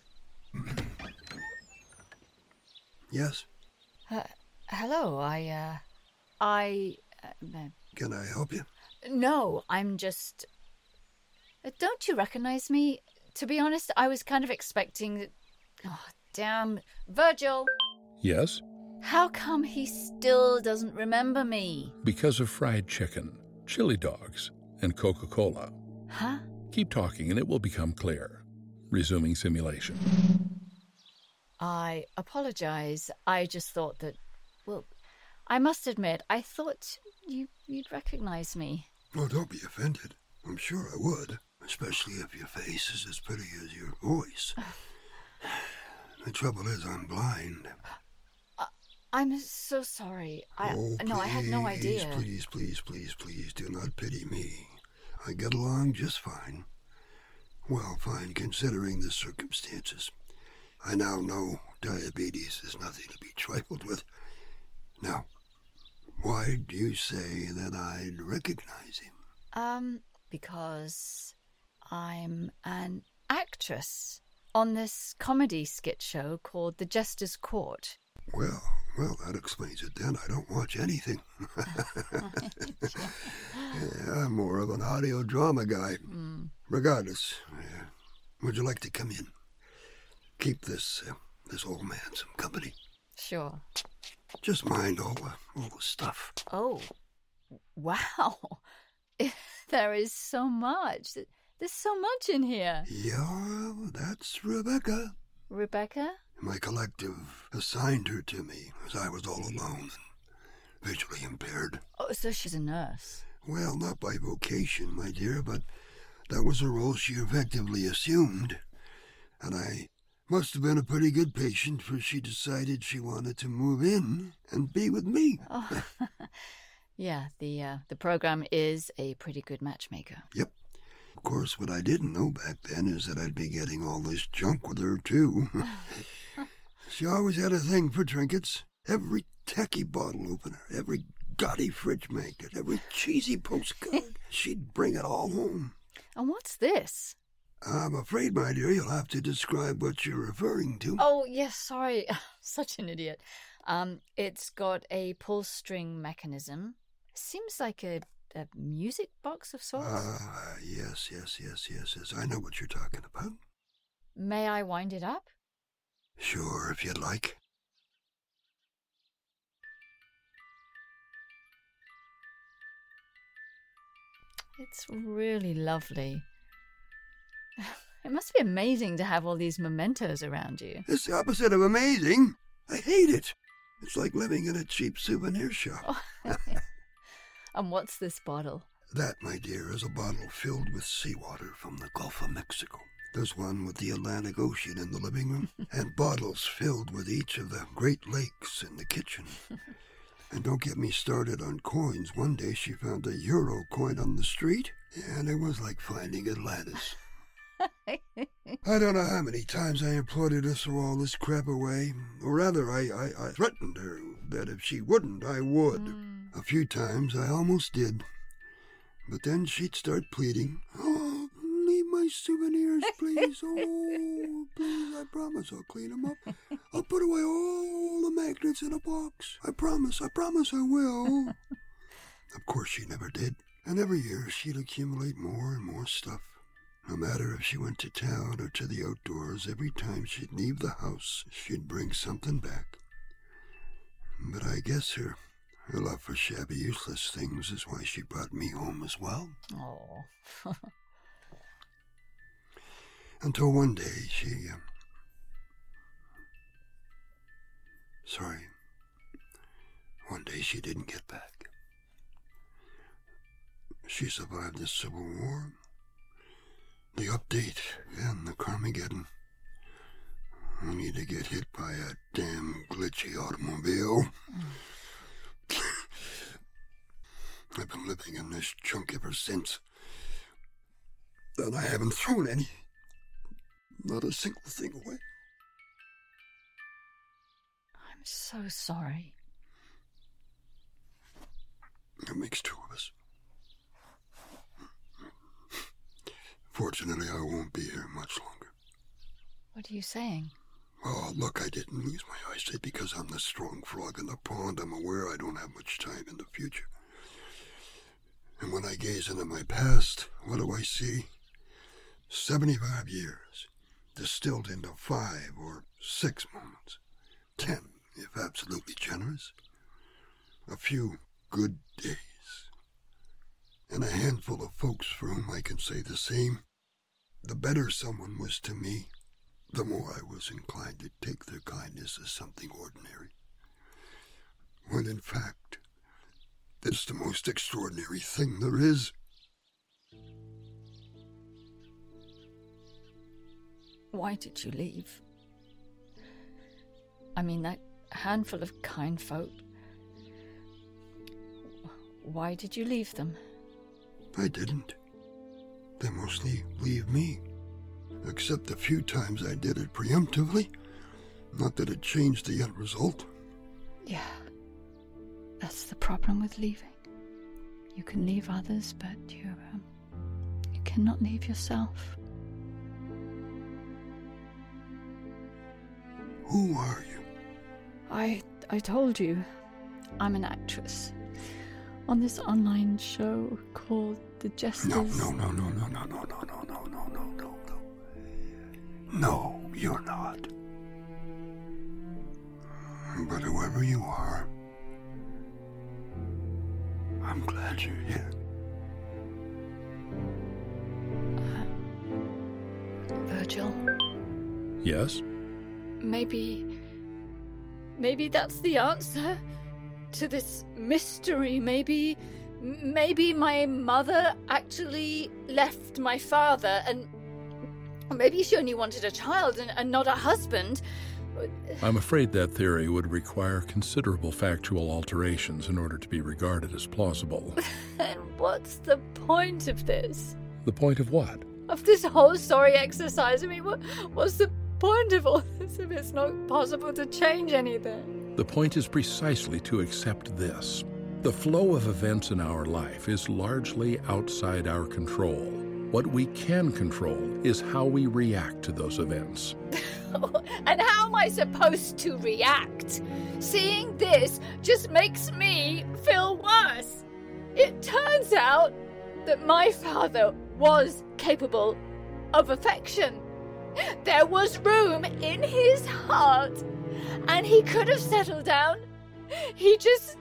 Yes? Uh, hello, I, uh... I... Uh, Can I help you? No, I'm just... Uh, don't you recognize me? To be honest, I was kind of expecting... Oh, damn. Virgil! Yes? How come he still doesn't remember me? Because of fried chicken, chili dogs, and Coca-Cola. Huh? Keep talking and it will become clear. Resuming simulation. I apologize. I just thought that, well, I must admit, I thought you, you'd recognize me. Oh, don't be offended. I'm sure I would, especially if your face is as pretty as your voice. The trouble is I'm blind. Uh, I'm so sorry. I oh, No, please, I had no idea. Please, please, please, please, do not pity me. I get along just fine. Well, fine, considering the circumstances. I now know diabetes is nothing to be trifled with. Now, why do you say that I'd recognize him? Um, because I'm an actress on this comedy skit show called The Jester's Court. Well, well, that explains it then. I don't watch anything. Yeah, I'm more of an audio drama guy. Mm. Regardless, uh, would you like to come in? Keep this uh, this old man some company. Sure. Just mind all the, all the stuff. Oh, wow. There is so much. There's so much in here. Yeah, that's Rebecca. Rebecca? My collective assigned her to me as I was all alone and visually impaired. Oh, so she's a nurse. Well, not by vocation, my dear, but that was a role she effectively assumed. And I must have been a pretty good patient, for she decided she wanted to move in and be with me. Oh. Yeah, the uh, the program is a pretty good matchmaker. Yep. Of course, what I didn't know back then is that I'd be getting all this junk with her, too. She always had a thing for trinkets. Every tacky bottle opener, every gaudy fridge magnet, every cheesy postcard. She'd bring it all home. And what's this? I'm afraid, my dear, you'll have to describe what you're referring to. Oh, yes, sorry. Such an idiot. Um, it's got a pull string mechanism. Seems like a, a music box of sorts. Ah, uh, yes, yes, yes, yes, yes. I know what you're talking about. May I wind it up? Sure, if you'd like. It's really lovely. It must be amazing to have all these mementos around you. It's the opposite of amazing. I hate it. It's like living in a cheap souvenir shop. Oh. And what's this bottle? That, my dear, is a bottle filled with seawater from the Gulf of Mexico. There's one with the Atlantic Ocean in the living room, and bottles filled with each of the Great Lakes in the kitchen. And don't get me started on coins. One day she found a euro coin on the street, and it was like finding Atlantis. I don't know how many times I implored her to throw all this crap away. Or rather, I, I, I threatened her that if she wouldn't, I would. Mm. A few times I almost did. But then she'd start pleading. Oh, leave my souvenirs, please. Oh, please, I promise I'll clean them up. I'll put away all the magnets in a box. I promise, I promise I will. Of course she never did. And every year she'd accumulate more and more stuff. No matter if she went to town or to the outdoors, every time she'd leave the house, she'd bring something back. But I guess her, her love for shabby, useless things is why she brought me home as well. Oh. Until one day she... Uh, sorry. One day she didn't get back. She survived the Civil War, the update, and the Carmageddon. Only to get hit by a damn glitchy automobile. Mm. I've been living in this junk ever since. And I haven't thrown any. Not a single thing away. I'm so sorry. It makes two of us. Fortunately, I won't be here much longer. What are you saying? Oh, look, I didn't lose my eyesight because I'm the strong frog in the pond. I'm aware I don't have much time in the future. And when I gaze into my past, what do I see? seventy-five years, distilled into five or six moments. Ten, if absolutely generous. A few good days. And a handful of folks for whom I can say the same. The better someone was to me, the more I was inclined to take their kindness as something ordinary. When in fact, it's the most extraordinary thing there is. Why did you leave? I mean, that handful of kind folk. Why did you leave them? I didn't. They mostly leave me. Except the few times I did it preemptively. Not that it changed the end result. Yeah. That's the problem with leaving. You can leave others, but you, um, you cannot leave yourself. Who are you? I I told you. I'm an actress. On this online show called The Jesters. No, no, no, no, no, no, no, no, no, no, no, no, no, no. No, you're not. But whoever you are, I'm glad you're here. Uh, Virgil? Yes? Maybe... Maybe that's the answer to this mystery. Maybe... Maybe my mother actually left my father, and maybe she only wanted a child and, and not a husband. I'm afraid that theory would require considerable factual alterations in order to be regarded as plausible. And what's the point of this? The point of what? Of this whole story exercise? I mean, what, what's the point of all this if it's not possible to change anything? The point is precisely to accept this. The flow of events in our life is largely outside our control. What we can control is how we react to those events. And how am I supposed to react? Seeing this just makes me feel worse. It turns out that my father was capable of affection. There was room in his heart, and he could have settled down. He just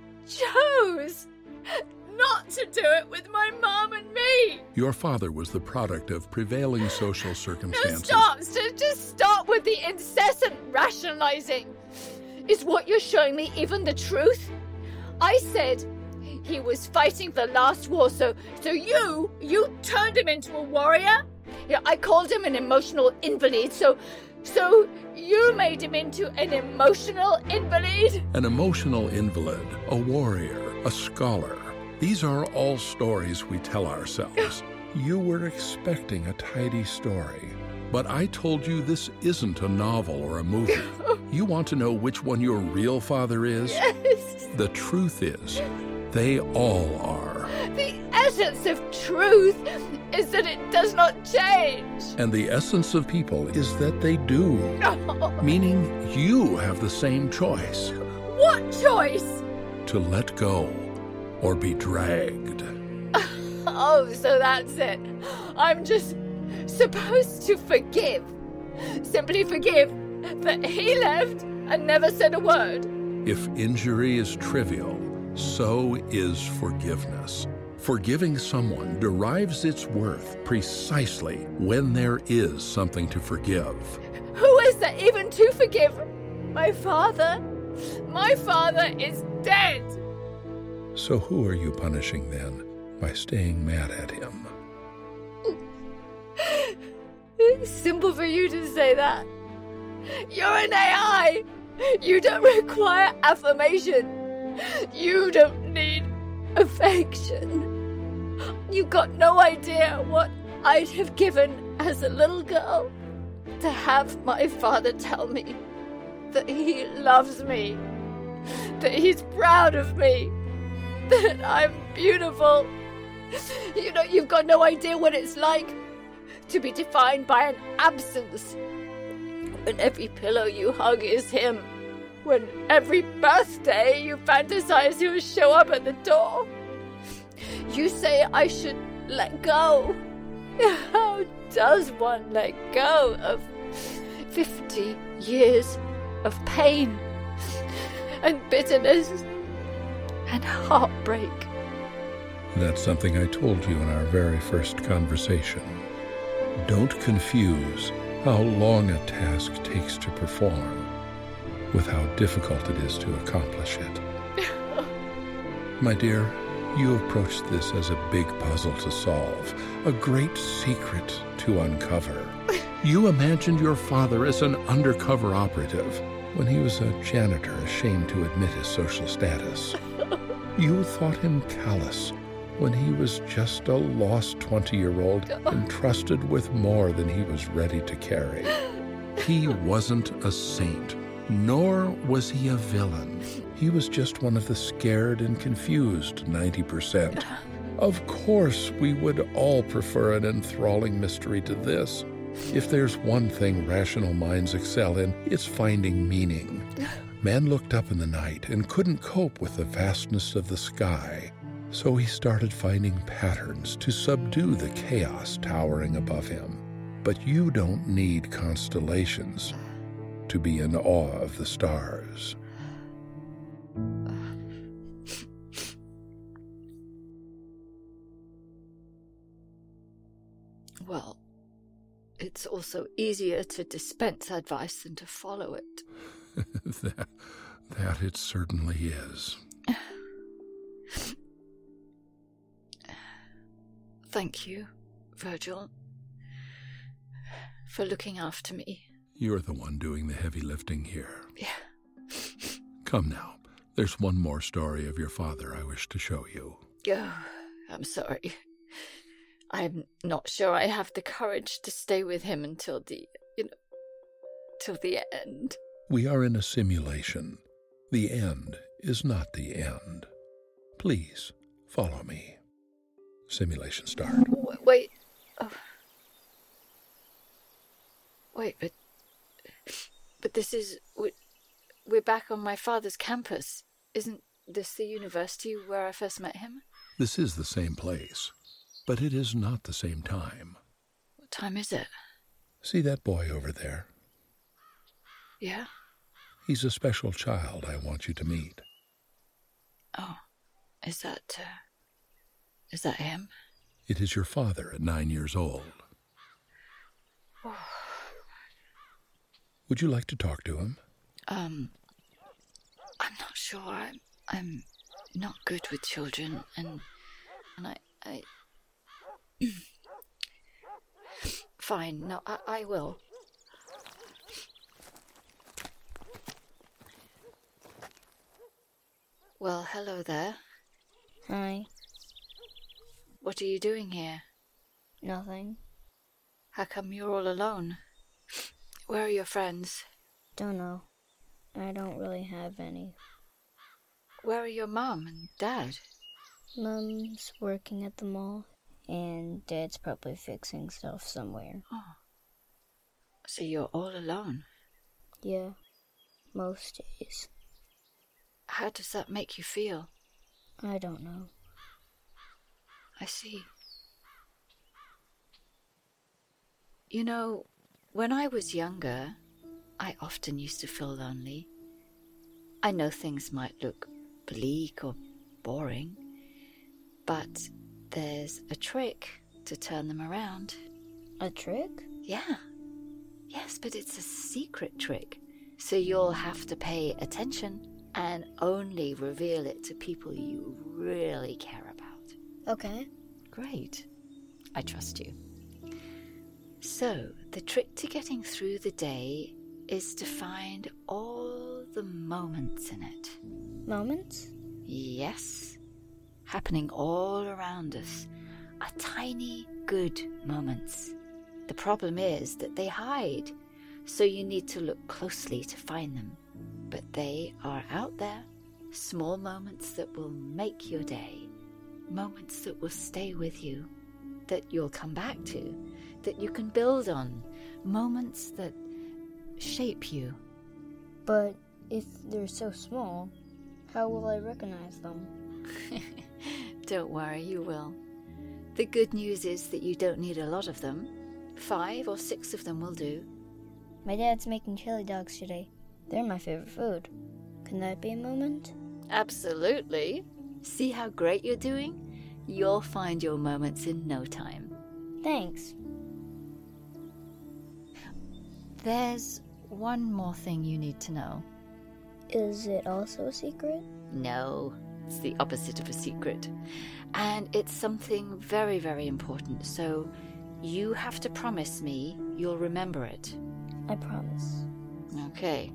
chose not to do it with my mom and me. Your father was the product of prevailing social circumstances. No, stop! So just stop with the incessant rationalizing. Is what you're showing me even the truth? I said he was fighting the last war, so so you, you turned him into a warrior? Yeah, I called him an emotional invalid, so so you made him into an emotional invalid? An emotional invalid, a warrior, a scholar. These are all stories we tell ourselves. You were expecting a tidy story, but I told you this isn't a novel or a movie. You want to know which one your real father is? Yes. The truth is, they all are. The essence of truth is that it does not change. And the essence of people is that they do. No. Meaning you have the same choice. What choice? To let go or be dragged. Oh, so that's it. I'm just supposed to forgive. Simply forgive that he left and never said a word. If injury is trivial, so is forgiveness. Forgiving someone derives its worth precisely when there is something to forgive. Who is there even to forgive? My father? My father is dead. So who are you punishing then by staying mad at him? It's simple for you to say that. You're an A I. You don't require affirmation. You don't need affection. You got no idea what I'd have given as a little girl to have my father tell me that he loves me, that he's proud of me, that I'm beautiful. You know, you've got no idea what it's like to be defined by an absence. When every pillow you hug is him. When every birthday you fantasize he'll show up at the door. You say I should let go. How does one let go of fifty years of pain? and bitterness and heartbreak. That's something I told you in our very first conversation. Don't confuse how long a task takes to perform with how difficult it is to accomplish it. My dear, you approached this as a big puzzle to solve, a great secret to uncover. You imagined your father as an undercover operative when he was a janitor ashamed to admit his social status. You thought him callous when he was just a lost twenty-year-old entrusted with more than he was ready to carry. He wasn't a saint, nor was he a villain. He was just one of the scared and confused ninety percent. Of course, we would all prefer an enthralling mystery to this. If there's one thing rational minds excel in, it's finding meaning. Man looked up in the night and couldn't cope with the vastness of the sky, so he started finding patterns to subdue the chaos towering above him. But you don't need constellations to be in awe of the stars. Well, it's also easier to dispense advice than to follow it. that, that it certainly is. Thank you, Virgil, for looking after me. You're the one doing the heavy lifting here. Yeah. Come now. There's one more story of your father I wish to show you. Oh, I'm sorry. I'm not sure I have the courage to stay with him until the, you know, till the end. We are in a simulation. The end is not the end. Please, follow me. Simulation start. Wait. Oh. Wait, but... But this is... We're back on my father's campus. Isn't this the university where I first met him? This is the same place, but it is not the same time. What time is it? See that boy over there? Yeah? He's a special child I want you to meet. Oh, is that... Uh, is that him? It is your father at nine years old. Oh. Would you like to talk to him? Um, I'm not sure. I'm, I'm not good with children, and and I, I. Fine. No, I, I will. Well, hello there. Hi. What are you doing here? Nothing. How come you're all alone? Where are your friends? Don't know. I don't really have any. Where are your mom and dad? Mom's working at the mall, and Dad's probably fixing stuff somewhere. Oh. So you're all alone? Yeah, most days. How does that make you feel? I don't know. I see. You know, when I was younger, I often used to feel lonely. I know things might look bleak or boring, but there's a trick to turn them around. A trick? Yeah. Yes, but it's a secret trick, so you'll have to pay attention and only reveal it to people you really care about. Okay. Great. I trust you. So, the trick to getting through the day is to find all the moments in it. Moments? Yes. Happening all around us are tiny, good moments. The problem is that they hide, so you need to look closely to find them. But they are out there, small moments that will make your day, moments that will stay with you, that you'll come back to, that you can build on, moments that shape you. But if they're so small, how will I recognize them? Don't worry, you will. The good news is that you don't need a lot of them. Five or six of them will do. My dad's making chili dogs today. They're my favorite food. Can that be a moment? Absolutely. See how great you're doing? You'll find your moments in no time. Thanks. There's one more thing you need to know. Is it also a secret? No, it's the opposite of a secret. And it's something very, very important, so you have to promise me you'll remember it. I promise. Okay.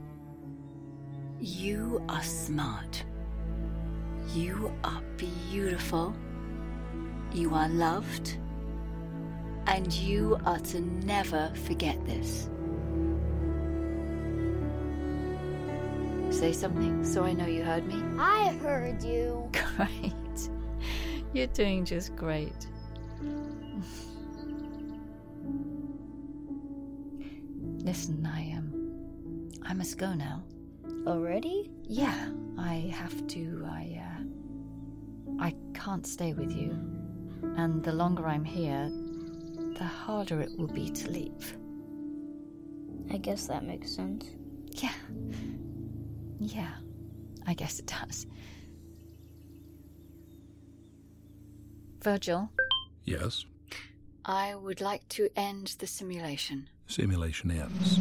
You are smart. You are beautiful. You are loved. And you are to never forget this. Say something so I know you heard me. I heard you. Great. You're doing just great. Listen, I um, I must go now. Already? Yeah, I have to. I uh, I can't stay with you, and the longer I'm here, the harder it will be to leave. I guess that makes sense. Yeah. Yeah, I guess it does. Virgil? Yes? I would like to end the simulation. Simulation ends.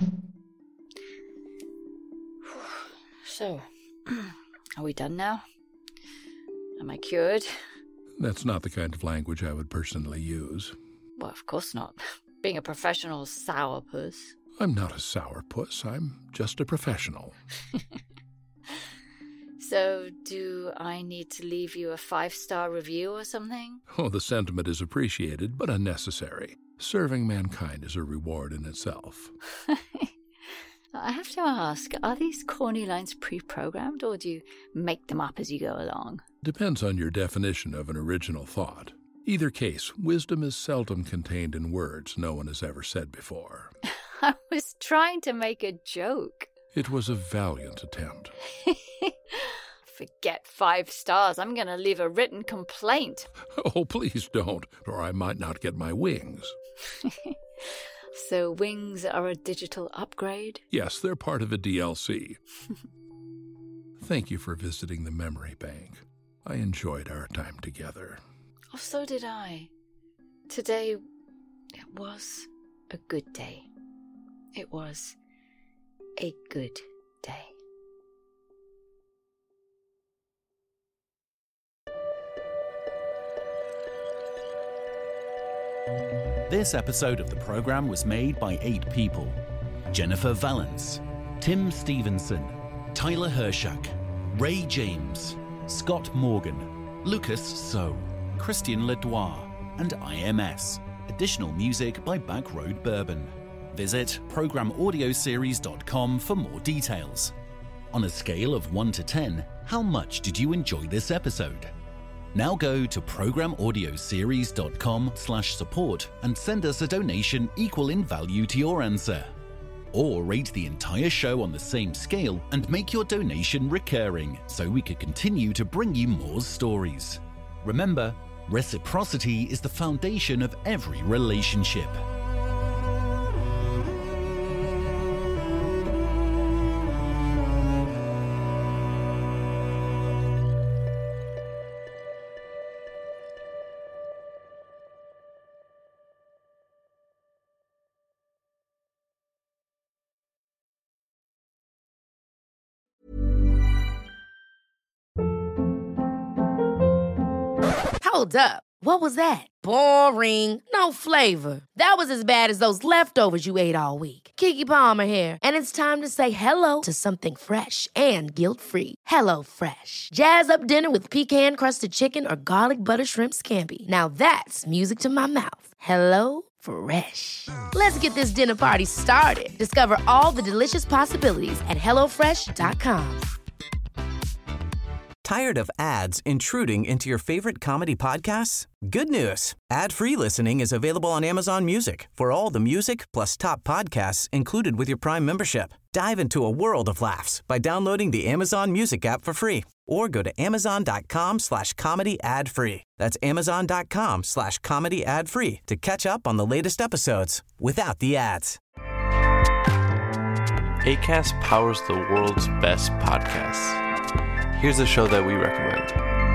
So, are we done now? Am I cured? That's not the kind of language I would personally use. Well, of course not. Being a professional sourpuss. I'm not a sourpuss. I'm just a professional. So, do I need to leave you a five-star review or something? Oh, the sentiment is appreciated, but unnecessary. Serving mankind is a reward in itself. I have to ask, are these corny lines pre-programmed, or do you make them up as you go along? Depends on your definition of an original thought. Either case, wisdom is seldom contained in words no one has ever said before. I was trying to make a joke. It was a valiant attempt. Forget five stars. I'm going to leave a written complaint. Oh, please don't, or I might not get my wings. So wings are a digital upgrade? Yes, they're part of a D L C. Thank you for visiting the memory bank. I enjoyed our time together. Oh, so did I. Today, it was a good day. It was a good day. This episode of the program was made by eight people. Jennifer Valance, Tim Stevenson, Tyler Hershak, Ray James, Scott Morgan, Lucas So, Christian Ledoir, and I M S. Additional music by Backroad Bourbon. Visit program audio series dot com for more details. On a scale of one to ten, how much did you enjoy this episode? Now go to program audio series dot com slash support and send us a donation equal in value to your answer. Or rate the entire show on the same scale and make your donation recurring so we could continue to bring you more stories. Remember, reciprocity is the foundation of every relationship. Hold up. What was that? Boring. No flavor. That was as bad as those leftovers you ate all week. Keke Palmer here, and it's time to say hello to something fresh and guilt-free. Hello Fresh. Jazz up dinner with pecan-crusted chicken or garlic butter shrimp scampi. Now that's music to my mouth. Hello Fresh. Let's get this dinner party started. Discover all the delicious possibilities at hello fresh dot com. Tired of ads intruding into your favorite comedy podcasts? Good news. Ad-free listening is available on Amazon Music for all the music plus top podcasts included with your Prime membership. Dive into a world of laughs by downloading the Amazon Music app for free or go to amazon.com slash comedy ad free. That's amazon.com slash comedy ad free to catch up on the latest episodes without the ads. Acast powers the world's best podcasts. Here's a show that we recommend.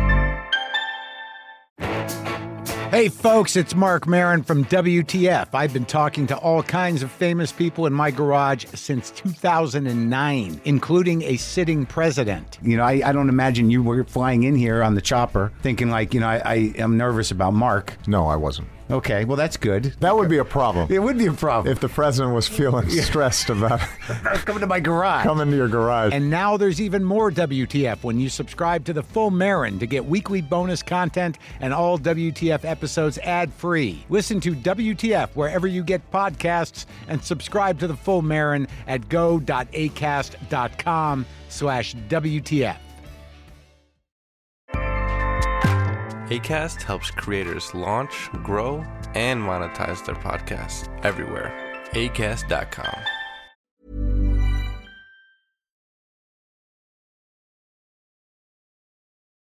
Hey folks, it's Mark Maron from W T F. I've been talking to all kinds of famous people in my garage since two thousand nine, including a sitting president. You know, I, I don't imagine you were flying in here on the chopper thinking like, you know, I, I am nervous about Mark. No, I wasn't. Okay, well, that's good. That would be a problem. It would be a problem. If the president was feeling Yeah. stressed about coming to my garage. coming to your garage. And now there's even more W T F when you subscribe to the Full Marin to get weekly bonus content and all W T F episodes ad-free. Listen to W T F wherever you get podcasts and subscribe to the Full Marin at go.acast.com slash WTF. Acast helps creators launch, grow, and monetize their podcasts everywhere. acast dot com.